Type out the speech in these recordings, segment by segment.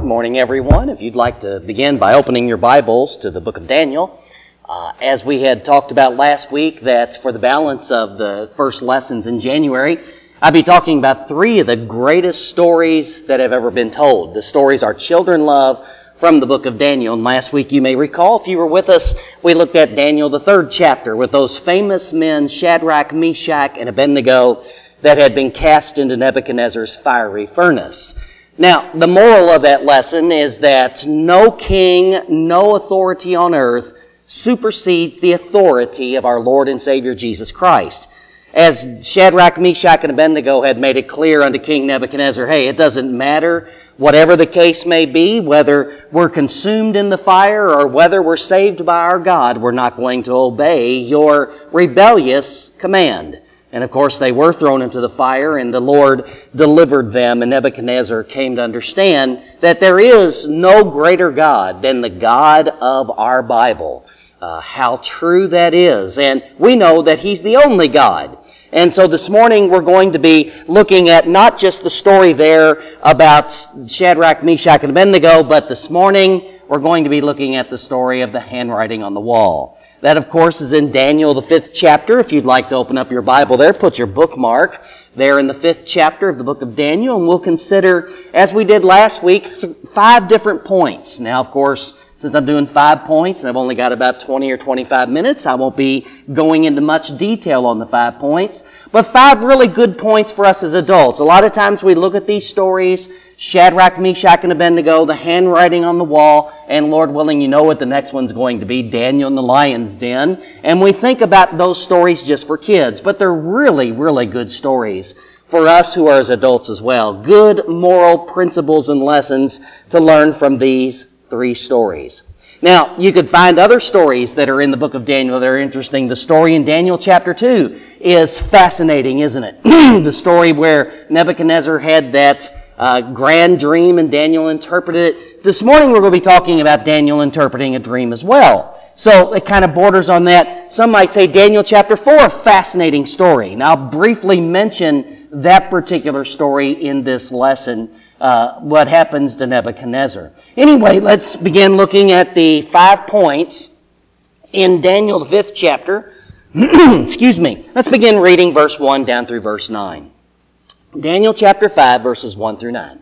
morning, everyone. If you'd like to begin by opening your Bibles to the book of Daniel. As we had talked about last week, that for the balance of the first lessons in January, I'll be talking about three of the greatest stories that have ever been told. The stories our children love from the book of Daniel. And last week, you may recall, if you were with us, we looked at Daniel, the third chapter, with those famous men, Shadrach, Meshach, and Abednego, that had been cast into Nebuchadnezzar's fiery furnace. Now, the moral of that lesson is that no king, no authority on earth supersedes the authority of our Lord and Savior Jesus Christ. As Shadrach, Meshach, and Abednego had made it clear unto King Nebuchadnezzar, hey, it doesn't matter, whatever the case may be, whether we're consumed in the fire or whether we're saved by our God, we're not going to obey your rebellious command. And of course, they were thrown into the fire, and the Lord delivered them, and Nebuchadnezzar came to understand that there is no greater God than the God of our Bible. How true that is. And we know that He's the only God. And so this morning we're going to be looking at not just the story there about Shadrach, Meshach, and Abednego, but this morning we're going to be looking at the story of the handwriting on the wall. That, of course, is in Daniel, the 5th chapter. If you'd like to open up your Bible there, put your bookmark there in the 5th chapter of the book of Daniel, and we'll consider, as we did last week, 5 different points. Now, of course, since I'm doing 5 points, and I've only got about 20 or 25 minutes, I won't be going into much detail on the 5 points, but 5 really good points for us as adults. A lot of times we look at these stories, Shadrach, Meshach, and Abednego, the handwriting on the wall, and Lord willing, you know what the next one's going to be, Daniel in the lion's den. And we think about those stories just for kids, but they're really, really good stories for us who are as adults as well. Good moral principles and lessons to learn from these 3 stories. Now, you could find other stories that are in the book of Daniel that are interesting. The story in Daniel chapter 2 is fascinating, isn't it? The story where Nebuchadnezzar had that grand dream and Daniel interpreted it. This morning we're going to be talking about Daniel interpreting a dream as well. So it kind of borders on that. Some might say Daniel chapter 4, fascinating story. Now I'll briefly mention that particular story in this lesson, what happens to Nebuchadnezzar. Anyway, let's begin looking at the 5 points in Daniel, the 5th chapter. Excuse me. Let's begin reading verse 1 down through verse 9. Daniel chapter 5, verses 1 through 9.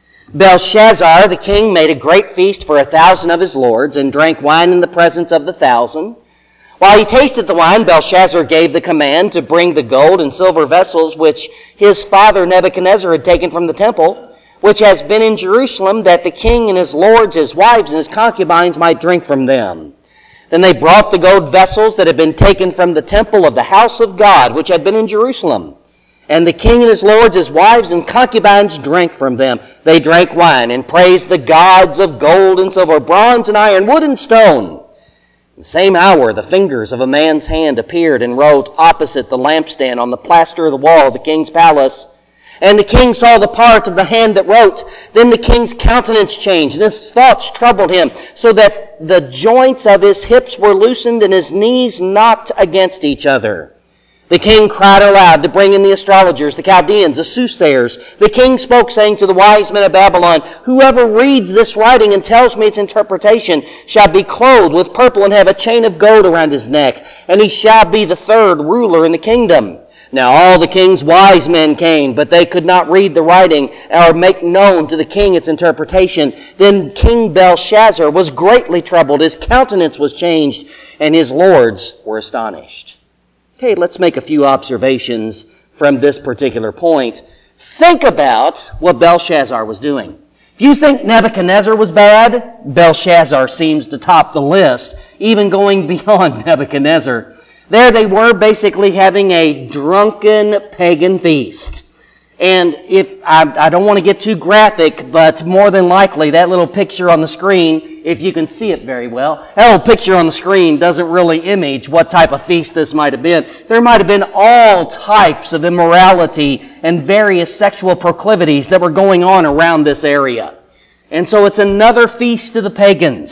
Belshazzar, the king, made a great feast for 1,000 of his lords, and drank wine in the presence of the 1,000. While he tasted the wine, Belshazzar gave the command to bring the gold and silver vessels which his father Nebuchadnezzar had taken from the temple, which has been in Jerusalem, that the king and his lords, his wives, and his concubines might drink from them. Then they brought the gold vessels that had been taken from the temple of the house of God, which had been in Jerusalem. And the king and his lords, his wives, and concubines drank from them. They drank wine and praised the gods of gold and silver, bronze and iron, wood and stone. In the same hour, the fingers of a man's hand appeared and wrote opposite the lampstand on the plaster of the wall of the king's palace. And the king saw the part of the hand that wrote. Then the king's countenance changed, and his thoughts troubled him, so that the joints of his hips were loosened and his knees knocked against each other. The king cried aloud to bring in the astrologers, the Chaldeans, the soothsayers. The king spoke, saying to the wise men of Babylon, whoever reads this writing and tells me its interpretation shall be clothed with purple and have a chain of gold around his neck, and he shall be the 3rd ruler in the kingdom. Now all the king's wise men came, but they could not read the writing or make known to the king its interpretation. Then King Belshazzar was greatly troubled, his countenance was changed, and his lords were astonished. Okay, let's make a few observations from this particular point. Think about what Belshazzar was doing. If you think Nebuchadnezzar was bad, Belshazzar seems to top the list, even going beyond Nebuchadnezzar. There they were basically having a drunken pagan feast. And if I don't want to get too graphic, but more than likely that little picture on the screen, if you can see it very well, that little picture on the screen doesn't really image what type of feast this might have been. There might have been all types of immorality and various sexual proclivities that were going on around this area. And so it's another feast to the pagans.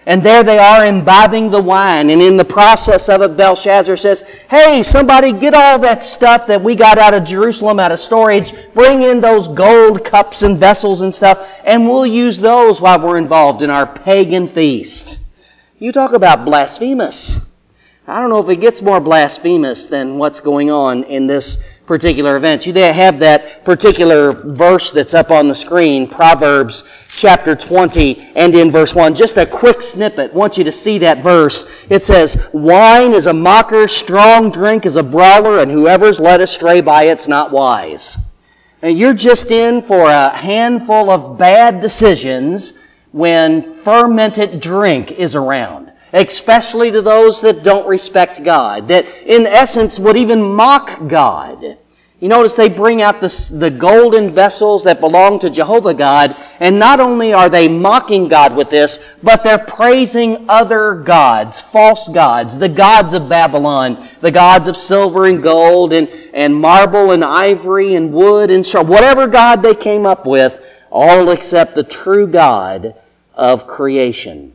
And there they are imbibing the wine. And in the process of it, Belshazzar says, hey, somebody get all that stuff that we got out of Jerusalem, out of storage. Bring in those gold cups and vessels and stuff, and we'll use those while we're involved in our pagan feast. You talk about blasphemous. I don't know if it gets more blasphemous than what's going on in this particular event. You have that particular verse that's up on the screen, Proverbs chapter 20 and in verse 1. Just a quick snippet. I want you to see that verse. It says, wine is a mocker, strong drink is a brawler, and whoever's led astray by it's not wise. Now, you're just in for a handful of bad decisions when fermented drink is around. Especially to those that don't respect God, that in essence would even mock God. You notice they bring out the golden vessels that belong to Jehovah God, and not only are they mocking God with this, but they're praising other gods, false gods, the gods of Babylon, the gods of silver and gold and marble and ivory and wood and straw, whatever god they came up with, all except the true God of creation.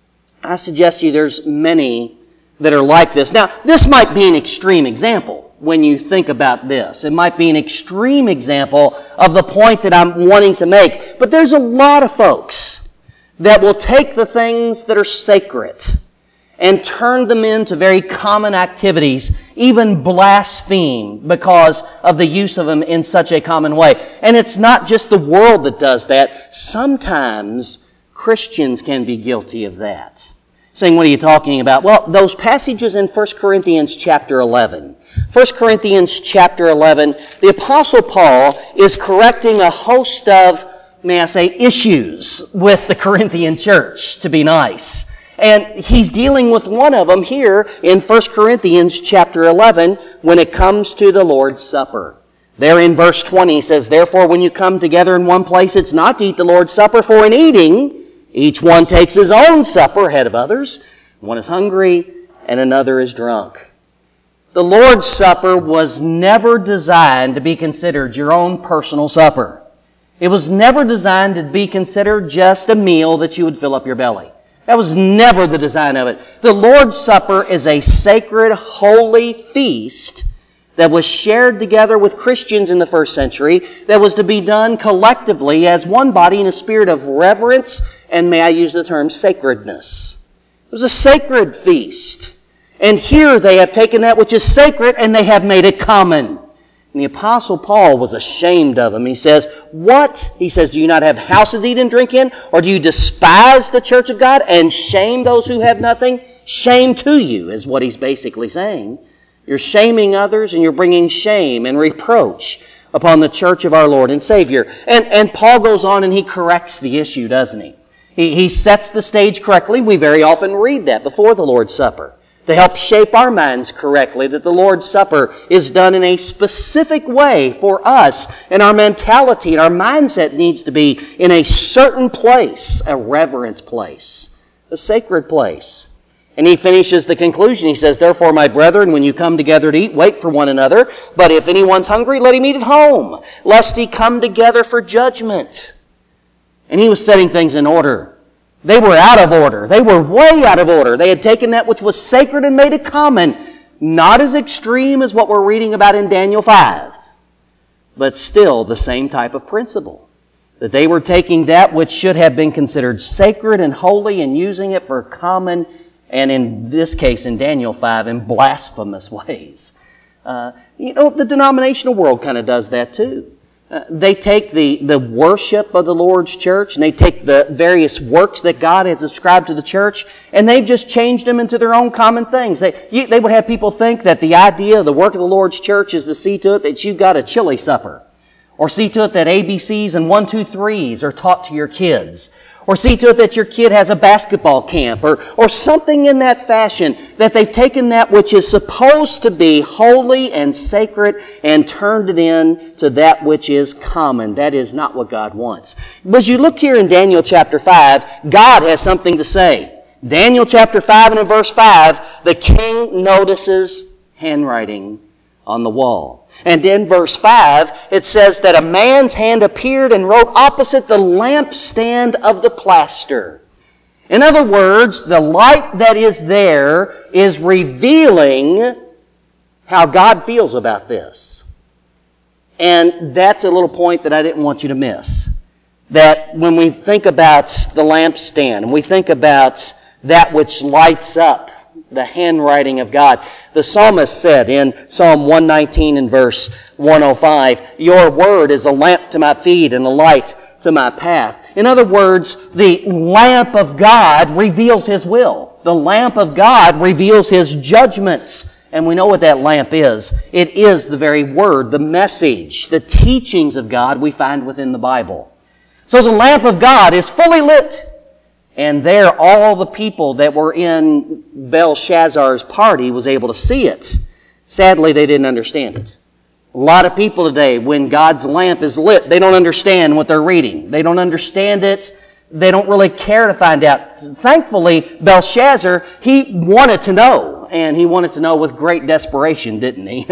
I suggest to you there's many that are like this. Now, this might be an extreme example when you think about this. It might be an extreme example of the point that I'm wanting to make. But there's a lot of folks that will take the things that are sacred and turn them into very common activities, even blaspheme because of the use of them in such a common way. And it's not just the world that does that. Sometimes Christians can be guilty of that. Saying, what are you talking about? Well, those passages in 1 Corinthians chapter 11. 1 Corinthians chapter 11, the Apostle Paul is correcting a host of, may I say, issues with the Corinthian church, to be nice. And he's dealing with one of them here in 1 Corinthians chapter 11 when it comes to the Lord's Supper. There in verse 20 he says, therefore when you come together in one place, it's not to eat the Lord's Supper, for in eating each one takes his own supper ahead of others. One is hungry and another is drunk. The Lord's Supper was never designed to be considered your own personal supper. It was never designed to be considered just a meal that you would fill up your belly. That was never the design of it. The Lord's Supper is a sacred, holy feast that was shared together with Christians in the first century, that was to be done collectively as one body in a spirit of reverence and, may I use the term, sacredness. It was a sacred feast. And here they have taken that which is sacred and they have made it common. And the Apostle Paul was ashamed of them. He says, what? He says, do you not have houses to eat and drink in? Or do you despise the church of God and shame those who have nothing? Shame to you is what he's basically saying. You're shaming others and you're bringing shame and reproach upon the church of our Lord and Savior. And Paul goes on and he corrects the issue, doesn't he? He sets the stage correctly. We very often read that before the Lord's Supper to help shape our minds correctly, that the Lord's Supper is done in a specific way for us, and our mentality and our mindset needs to be in a certain place, a reverent place, a sacred place. And he finishes the conclusion. He says, therefore, my brethren, when you come together to eat, wait for one another. But if anyone's hungry, let him eat at home, lest he come together for judgment. And he was setting things in order. They were out of order. They were way out of order. They had taken that which was sacred and made it common. Not as extreme as what we're reading about in Daniel 5, but still the same type of principle. That they were taking that which should have been considered sacred and holy and using it for common, and in this case, in Daniel 5, in blasphemous ways. The denominational world kind of does that too. They take the worship of the Lord's church and they take the various works that God has ascribed to the church and they've just changed them into their own common things. They would have people think that the idea of the work of the Lord's church is to see to it that you've got a chili supper, or see to it that ABCs and 1, 2, 3s are taught to your kids, or see to it that your kid has a basketball camp, or something in that fashion, that they've taken that which is supposed to be holy and sacred and turned it into that which is common. That is not what God wants. But as you look here in Daniel chapter 5, God has something to say. Daniel chapter 5 and in verse 5, the king notices handwriting on the wall. And in verse 5, it says that a man's hand appeared and wrote opposite the lampstand of the plaster. In other words, the light that is there is revealing how God feels about this. And that's a little point that I didn't want you to miss. That when we think about the lampstand, and we think about that which lights up the handwriting of God, the psalmist said in Psalm 119 and verse 105, "Your word is a lamp to my feet and a light to my path." In other words, the lamp of God reveals His will. The lamp of God reveals His judgments. And we know what that lamp is. It is the very Word, the message, the teachings of God we find within the Bible. So the lamp of God is fully lit. And there all the people that were in Belshazzar's party was able to see it. Sadly, they didn't understand it. A lot of people today, when God's lamp is lit, they don't understand what they're reading. They don't understand it. They don't really care to find out. Thankfully, Belshazzar, he wanted to know. And he wanted to know with great desperation, didn't he?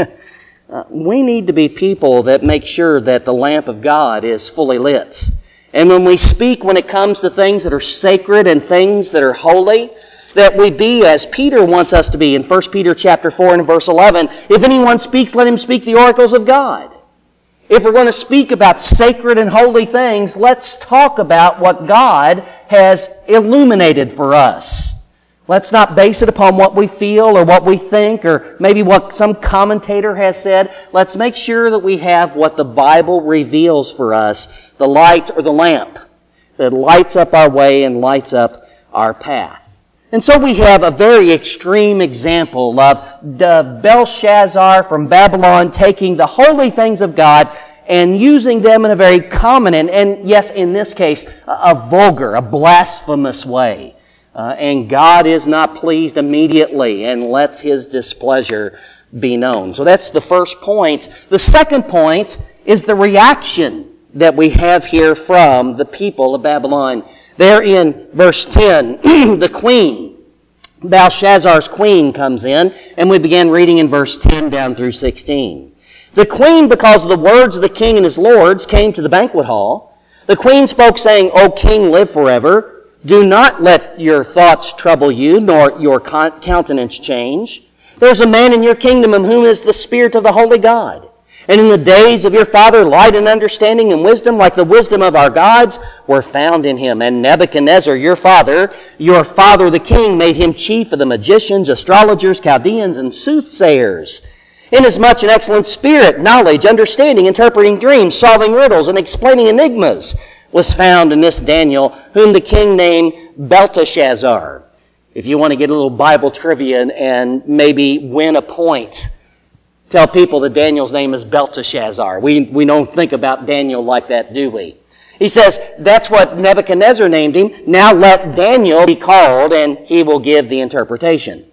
We need to be people that make sure that the lamp of God is fully lit. And when we speak, when it comes to things that are sacred and things that are holy, that we be as Peter wants us to be in 1 Peter chapter 4 and verse 11. If anyone speaks, let him speak the oracles of God. If we're going to speak about sacred and holy things, let's talk about what God has illuminated for us. Let's not base it upon what we feel or what we think or maybe what some commentator has said. Let's make sure that we have what the Bible reveals for us, the light or the lamp that lights up our way and lights up our path. And so we have a very extreme example of Belshazzar from Babylon taking the holy things of God and using them in a very common and yes, in this case, a vulgar, a blasphemous way. And God is not pleased immediately and lets His displeasure be known. So that's the first point. The second point is the reaction that we have here from the people of Babylon. There in verse 10, the queen, Belshazzar's queen, comes in, and we begin reading in verse 10 down through 16. The queen, because of the words of the king and his lords, came to the banquet hall. The queen spoke, saying, "O king, live forever. Do not let your thoughts trouble you, nor your countenance change. There's a man in your kingdom in whom is the Spirit of the Holy God. And in the days of your father, light and understanding and wisdom, like the wisdom of our gods, were found in him. And Nebuchadnezzar, your father the king, made him chief of the magicians, astrologers, Chaldeans, and soothsayers. Inasmuch an excellent spirit, knowledge, understanding, interpreting dreams, solving riddles, and explaining enigmas was found in this Daniel, whom the king named Belteshazzar." If you want to get a little Bible trivia and maybe win a point, tell people that Daniel's name is Belteshazzar. We don't think about Daniel like that, do we? He says, that's what Nebuchadnezzar named him. Now let Daniel be called, and he will give the interpretation.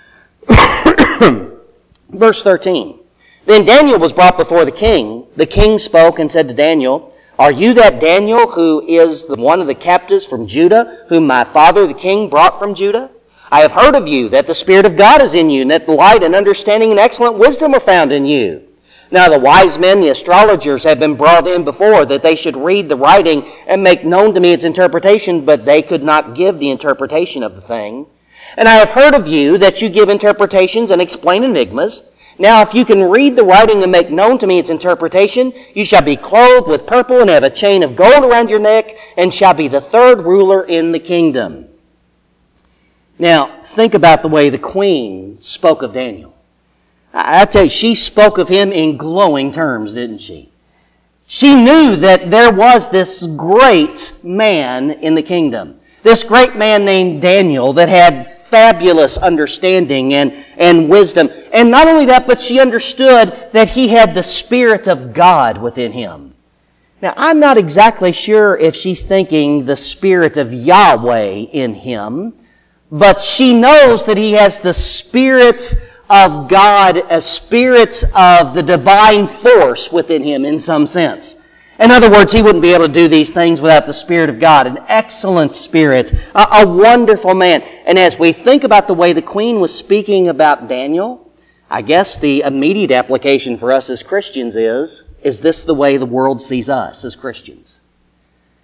Verse 13. Then Daniel was brought before the king. The king spoke and said to Daniel, "Are you that Daniel who is one of the captives from Judah, whom my father the king brought from Judah? I have heard of you, that the Spirit of God is in you, and that light and understanding and excellent wisdom are found in you. Now the wise men, the astrologers, have been brought in before, that they should read the writing and make known to me its interpretation, but they could not give the interpretation of the thing. And I have heard of you, that you give interpretations and explain enigmas. Now, if you can read the writing and make known to me its interpretation, you shall be clothed with purple and have a chain of gold around your neck, and shall be the third ruler in the kingdom." Now, think about the way the queen spoke of Daniel. I tell you, she spoke of him in glowing terms, didn't she? She knew that there was this great man in the kingdom. This great man named Daniel that had fabulous understanding and wisdom. And not only that, but she understood that he had the Spirit of God within him. Now, I'm not exactly sure if she's thinking the Spirit of Yahweh in him, but she knows that he has the Spirit of God, a spirit of the divine force within him in some sense. In other words, he wouldn't be able to do these things without the Spirit of God. An excellent spirit, a wonderful man. And as we think about the way the queen was speaking about Daniel, I guess the immediate application for us as Christians is this the way the world sees us as Christians?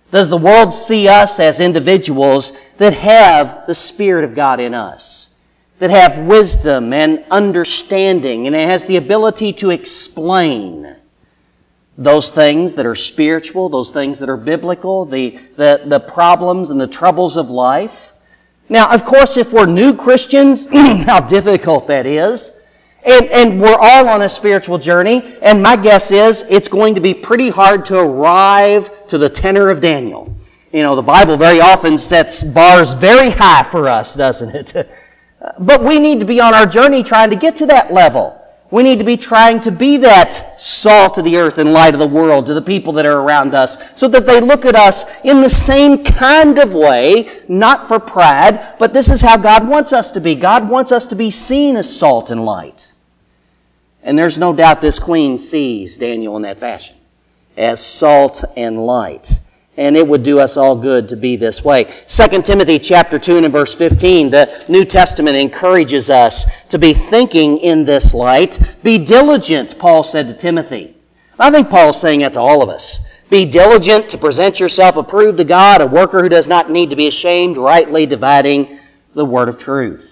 Does the world see us as individuals that have the Spirit of God in us, that have wisdom and understanding, and it has the ability to explain those things that are spiritual, those things that are biblical, the problems and the troubles of life? Now, of course, if we're new Christians, how difficult that is. And we're all on a spiritual journey, and my guess is it's going to be pretty hard to arrive to the tenor of Daniel. You know, the Bible very often sets bars very high for us, doesn't it? But we need to be on our journey trying to get to that level. We need to be trying to be that salt of the earth and light of the world to the people that are around us, so that they look at us in the same kind of way, not for pride, but this is how God wants us to be. God wants us to be seen as salt and light. And there's no doubt this queen sees Daniel in that fashion, as salt and light. And it would do us all good to be this way. 2 Timothy chapter 2 and verse 15, the New Testament encourages us to be thinking in this light. Be diligent, Paul said to Timothy. I think Paul's saying that to all of us. Be diligent to present yourself approved to God, a worker who does not need to be ashamed, rightly dividing the word of truth.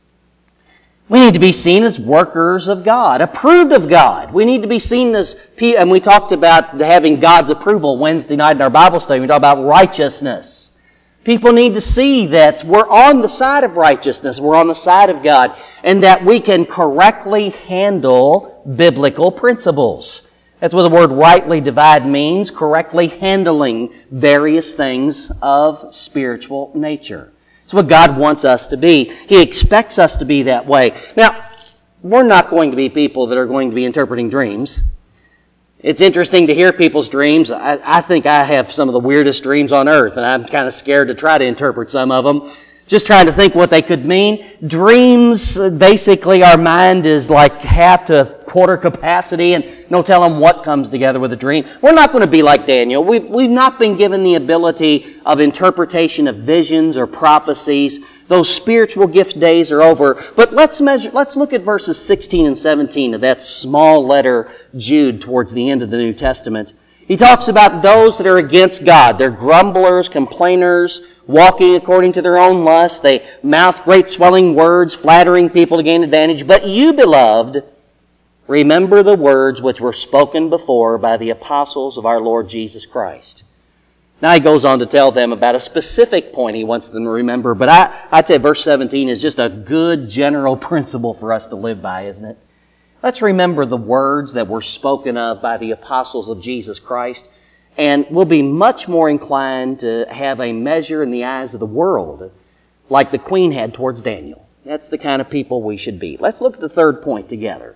We need to be seen as workers of God, approved of God. We need to be seen as, and we talked about having God's approval Wednesday night in our Bible study. We talked about righteousness. People need to see that we're on the side of righteousness, we're on the side of God, and that we can correctly handle biblical principles. That's what the word rightly divide means, correctly handling various things of spiritual nature. It's what God wants us to be. He expects us to be that way. Now, we're not going to be people that are going to be interpreting dreams. It's interesting to hear people's dreams. I think I have some of the weirdest dreams on earth, and I'm kind of scared to try to interpret some of them. Just trying to think what they could mean. Dreams, basically our mind is like half to quarter capacity, and no telling what comes together with a dream. We're not going to be like Daniel. We've not been given the ability of interpretation of visions or prophecies. Those spiritual gift days are over. But let's look at verses 16 and 17 of that small letter Jude towards the end of the New Testament. He talks about those that are against God. They're grumblers, complainers, walking according to their own lusts. They mouth great swelling words, flattering people to gain advantage. But you, beloved, remember the words which were spoken before by the apostles of our Lord Jesus Christ. Now he goes on to tell them about a specific point he wants them to remember. But I'd say verse 17 is just a good general principle for us to live by, isn't it? Let's remember the words that were spoken of by the apostles of Jesus Christ, and we'll be much more inclined to have a measure in the eyes of the world like the queen had towards Daniel. That's the kind of people we should be. Let's look at the third point together.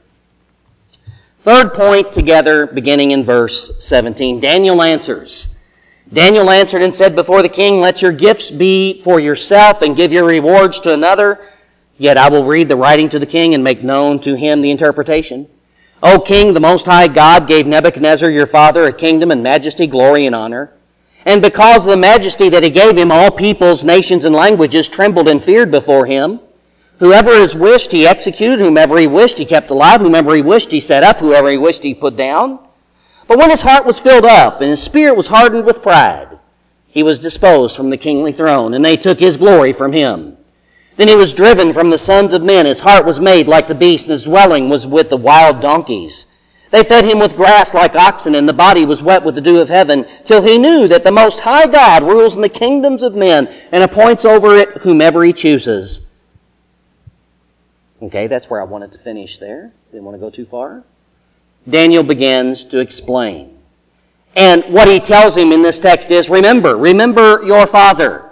Third point together, beginning in verse 17. Daniel answers. Daniel answered and said before the king, let your gifts be for yourself and give your rewards to another. Yet I will read the writing to the king and make known to him the interpretation. O king, the Most High God gave Nebuchadnezzar your father a kingdom and majesty, glory, and honor. And because of the majesty that he gave him, all peoples, nations, and languages trembled and feared before him. Whoever is wished, he executed. Whomever he wished, he kept alive. Whomever he wished, he set up. Whoever he wished, he put down. But when his heart was filled up and his spirit was hardened with pride, he was disposed from the kingly throne, and they took his glory from him. Then he was driven from the sons of men. His heart was made like the beast, and his dwelling was with the wild donkeys. They fed him with grass like oxen, and the body was wet with the dew of heaven, till he knew that the Most High God rules in the kingdoms of men and appoints over it whomever he chooses. Okay, that's where I wanted to finish there. Didn't want to go too far. Daniel begins to explain. And what he tells him in this text is, remember your father.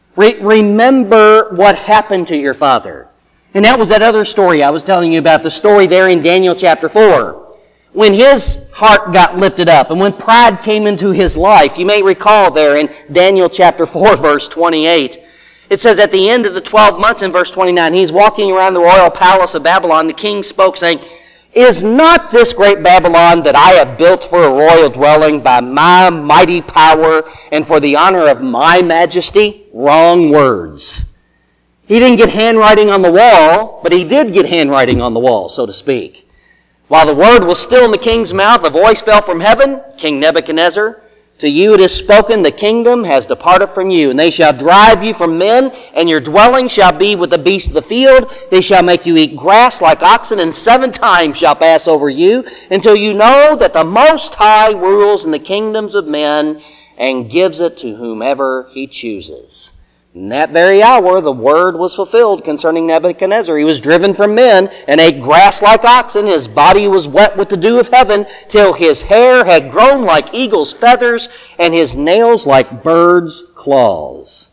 Remember what happened to your father. And that was that other story I was telling you about, the story there in Daniel chapter 4. When his heart got lifted up and when pride came into his life, you may recall there in Daniel chapter 4, verse 28, it says at the end of the 12 months in verse 29, he's walking around the royal palace of Babylon. The king spoke saying, is not this great Babylon that I have built for a royal dwelling by my mighty power and for the honor of my majesty? Wrong words. He didn't get handwriting on the wall, but he did get handwriting on the wall, so to speak. While the word was still in the king's mouth, a voice fell from heaven. King Nebuchadnezzar, To you it is spoken, the kingdom has departed from you, and they shall drive you from men, and your dwelling shall be with the beasts of the field. They shall make you eat grass like oxen, and 7 times shall pass over you, until you know that the Most High rules in the kingdoms of men, and gives it to whomever he chooses. In that very hour, the word was fulfilled concerning Nebuchadnezzar. He was driven from men and ate grass like oxen. His body was wet with the dew of heaven, till his hair had grown like eagle's feathers, and his nails like birds' claws.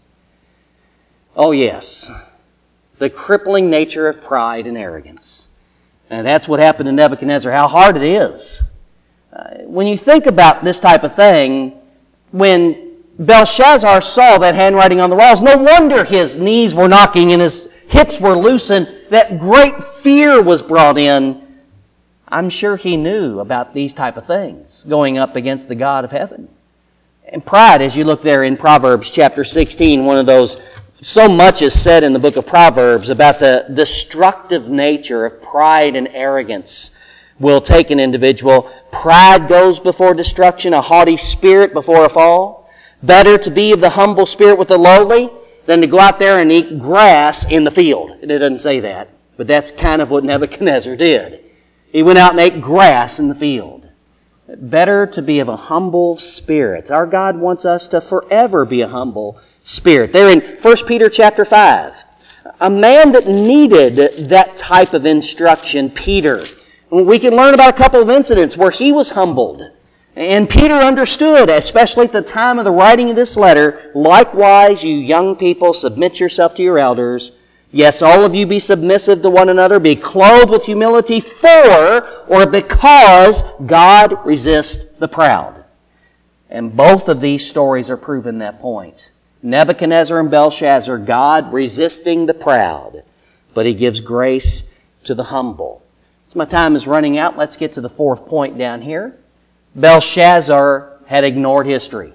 Oh yes, the crippling nature of pride and arrogance. And that's what happened to Nebuchadnezzar. How hard it is. When you think about this type of thing, when Belshazzar saw that handwriting on the walls, no wonder his knees were knocking and his hips were loosened, that great fear was brought in. I'm sure he knew about these type of things, going up against the God of heaven. And pride, as you look there in Proverbs chapter 16, one of those, so much is said in the book of Proverbs about the destructive nature of pride and arrogance will take an individual. Pride goes before destruction, a haughty spirit before a fall. Better to be of the humble spirit with the lowly than to go out there and eat grass in the field. It doesn't say that, but that's kind of what Nebuchadnezzar did. He went out and ate grass in the field. Better to be of a humble spirit. Our God wants us to forever be a humble spirit. There in 1 Peter chapter 5, a man that needed that type of instruction, Peter. We can learn about a couple of incidents where he was humbled. And Peter understood, especially at the time of the writing of this letter, likewise, you young people, submit yourself to your elders. Yes, all of you be submissive to one another, be clothed with humility for or because God resists the proud. And both of these stories are proving that point. Nebuchadnezzar and Belshazzar, God resisting the proud, but He gives grace to the humble. So my time is running out. Let's get to the 4th point down here. Belshazzar had ignored history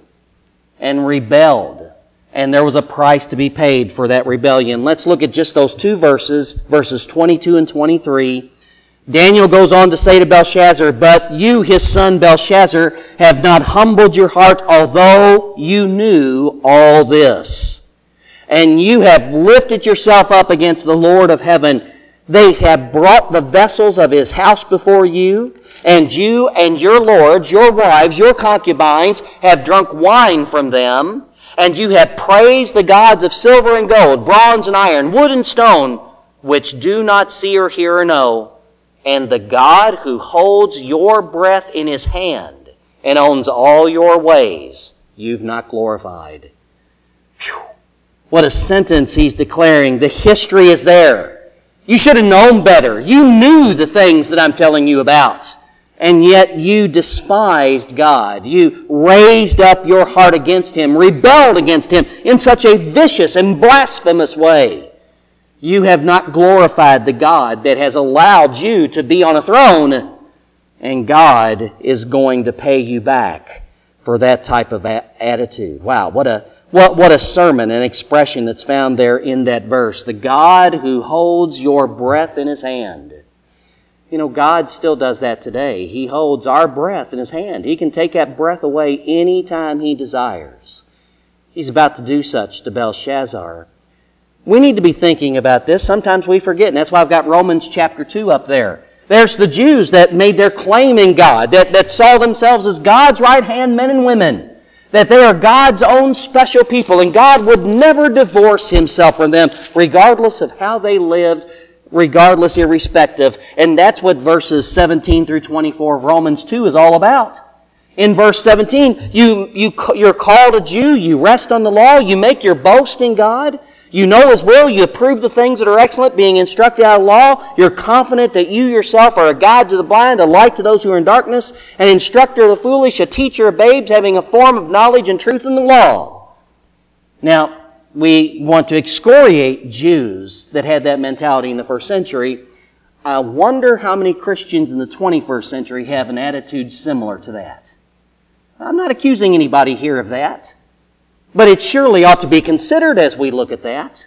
and rebelled, and there was a price to be paid for that rebellion. Let's look at just those 2 verses, verses 22 and 23. Daniel goes on to say to Belshazzar, but you, his son Belshazzar, have not humbled your heart, although you knew all this. And you have lifted yourself up against the Lord of heaven. They have brought the vessels of His house before you, and you and your lords, your wives, your concubines have drunk wine from them, and you have praised the gods of silver and gold, bronze and iron, wood and stone, which do not see or hear or know. And the God who holds your breath in His hand and owns all your ways, you've not glorified. Whew. What a sentence he's declaring. The history is there. You should have known better. You knew the things that I'm telling you about. And yet you despised God. You raised up your heart against Him, rebelled against Him in such a vicious and blasphemous way. You have not glorified the God that has allowed you to be on a throne. And God is going to pay you back for that type of attitude. Wow, what a sermon and expression that's found there in that verse. The God who holds your breath in His hand. You know, God still does that today. He holds our breath in His hand. He can take that breath away any time He desires. He's about to do such to Belshazzar. We need to be thinking about this. Sometimes we forget, and that's why I've got Romans chapter 2 up there. There's the Jews that made their claim in God, that saw themselves as God's right-hand men and women, that they are God's own special people, and God would never divorce Himself from them, regardless of how they lived, regardless, irrespective. And that's what verses 17 through 24 of Romans 2 is all about. In verse 17, you're called a Jew, you rest on the law, you make your boast in God, you know His will, you approve the things that are excellent, being instructed out of law, you're confident that you yourself are a guide to the blind, a light to those who are in darkness, an instructor of the foolish, a teacher of babes, having a form of knowledge and truth in the law. Now, we want to excoriate Jews that had that mentality in the first century. I wonder how many Christians in the 21st century have an attitude similar to that. I'm not accusing anybody here of that, but it surely ought to be considered as we look at that.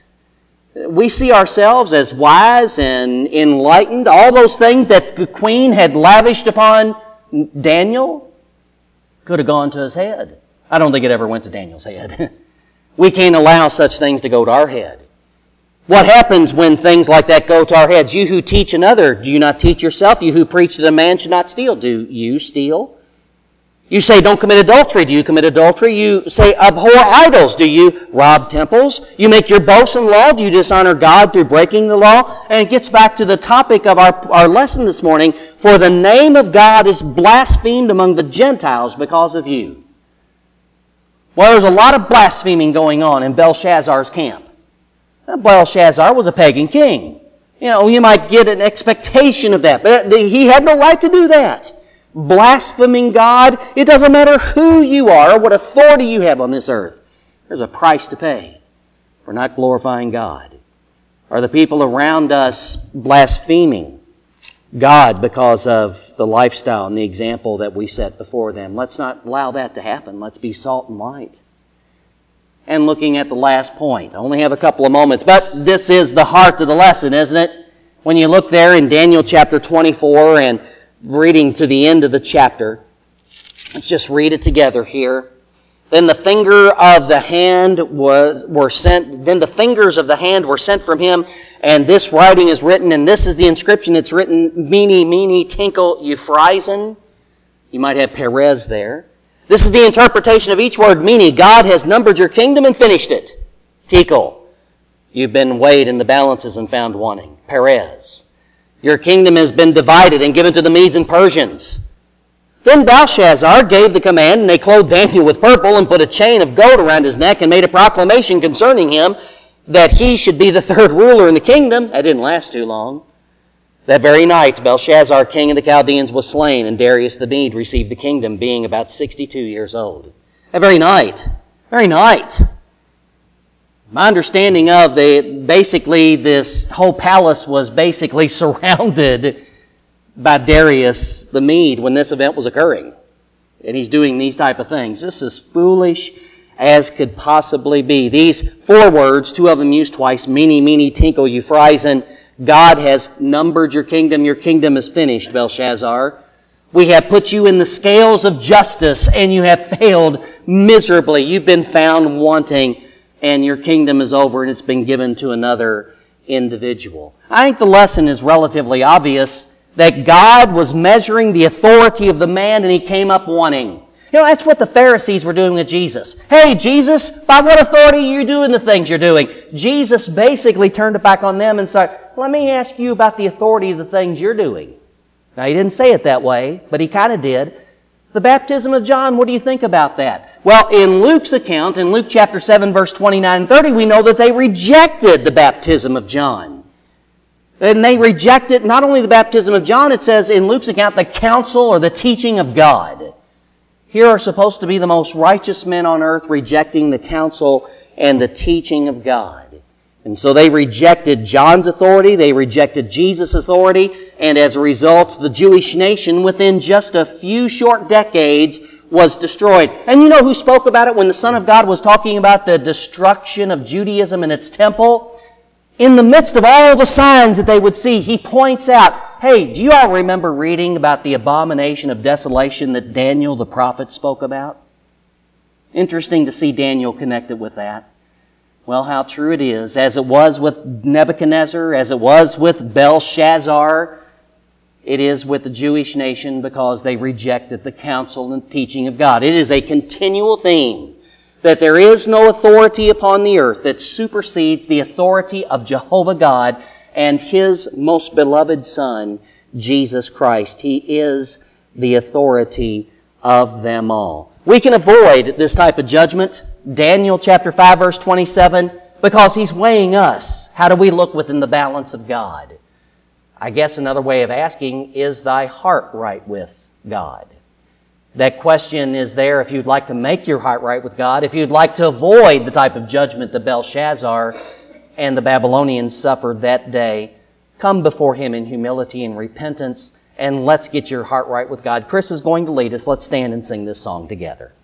We see ourselves as wise and enlightened. All those things that the queen had lavished upon Daniel could have gone to his head. I don't think it ever went to Daniel's head. We can't allow such things to go to our head. What happens when things like that go to our heads? You who teach another, do you not teach yourself? You who preach that a man should not steal, do you steal? You say don't commit adultery, do you commit adultery? You say abhor idols, do you rob temples? You make your boast in law, do you dishonor God through breaking the law? And it gets back to the topic of our lesson this morning. For the name of God is blasphemed among the Gentiles because of you. Well, there's a lot of blaspheming going on in Belshazzar's camp. Belshazzar was a pagan king. You might get an expectation of that, but he had no right to do that. Blaspheming God, it doesn't matter who you are or what authority you have on this earth. There's a price to pay for not glorifying God. Are the people around us blaspheming God because of the lifestyle and the example that we set before them? Let's not allow that to happen. Let's be salt and light. And looking at the last point. I only have a couple of moments, but this is the heart of the lesson, isn't it? When you look there in Daniel chapter 24 and reading to the end of the chapter, let's just read it together here. Then the finger of the hand were sent. Then the fingers of the hand were sent from him, and this writing is written, and this is the inscription. It's written, Mene, Mene, Tekel, Upharsin. You might have Perez there. This is the interpretation of each word, meaning God has numbered your kingdom and finished it. Tekel, you've been weighed in the balances and found wanting. Perez, your kingdom has been divided and given to the Medes and Persians. Then Belshazzar gave the command, and they clothed Daniel with purple and put a chain of gold around his neck and made a proclamation concerning him that he should be the third ruler in the kingdom. That didn't last too long. That very night, Belshazzar, king of the Chaldeans, was slain, and Darius the Mede received the kingdom, being about 62 years old. That very night. My understanding of basically this whole palace was basically surrounded by Darius the Mede when this event was occurring. And he's doing these type of things. This is foolish as could possibly be. These four words, two of them used twice, Mene, Mene, Tekel, Upharsin. God has numbered your kingdom. Your kingdom is finished, Belshazzar. We have put you in the scales of justice, and you have failed miserably. You've been found wanting, and your kingdom is over, and it's been given to another individual. I think the lesson is relatively obvious, that God was measuring the authority of the man, and he came up wanting. That's what the Pharisees were doing with Jesus. Hey, Jesus, by what authority are you doing the things you're doing? Jesus basically turned it back on them and said, let me ask you about the authority of the things you're doing. Now, he didn't say it that way, but he kind of did. The baptism of John, what do you think about that? Well, in Luke's account, in Luke chapter 7, verse 29 and 30, we know that they rejected the baptism of John. And they rejected not only the baptism of John, it says in Luke's account, the counsel or the teaching of God. Here are supposed to be the most righteous men on earth rejecting the counsel and the teaching of God. And so they rejected John's authority, they rejected Jesus' authority, and as a result, the Jewish nation within just a few short decades was destroyed. And you know who spoke about it when the Son of God was talking about the destruction of Judaism and its temple? In the midst of all the signs that they would see, he points out, hey, do you all remember reading about the abomination of desolation that Daniel the prophet spoke about? Interesting to see Daniel connected with that. Well, how true it is. As it was with Nebuchadnezzar, as it was with Belshazzar, it is with the Jewish nation because they rejected the counsel and teaching of God. It is a continual theme that there is no authority upon the earth that supersedes the authority of Jehovah God and His most beloved Son, Jesus Christ. He is the authority of them all. We can avoid this type of judgment, Daniel chapter 5 verse 27, because he's weighing us. How do we look within the balance of God? I guess another way of asking, is thy heart right with God? That question is there if you'd like to make your heart right with God, if you'd like to avoid the type of judgment that Belshazzar and the Babylonians suffered that day. Come before Him in humility and repentance, and let's get your heart right with God. Chris is going to lead us. Let's stand and sing this song together.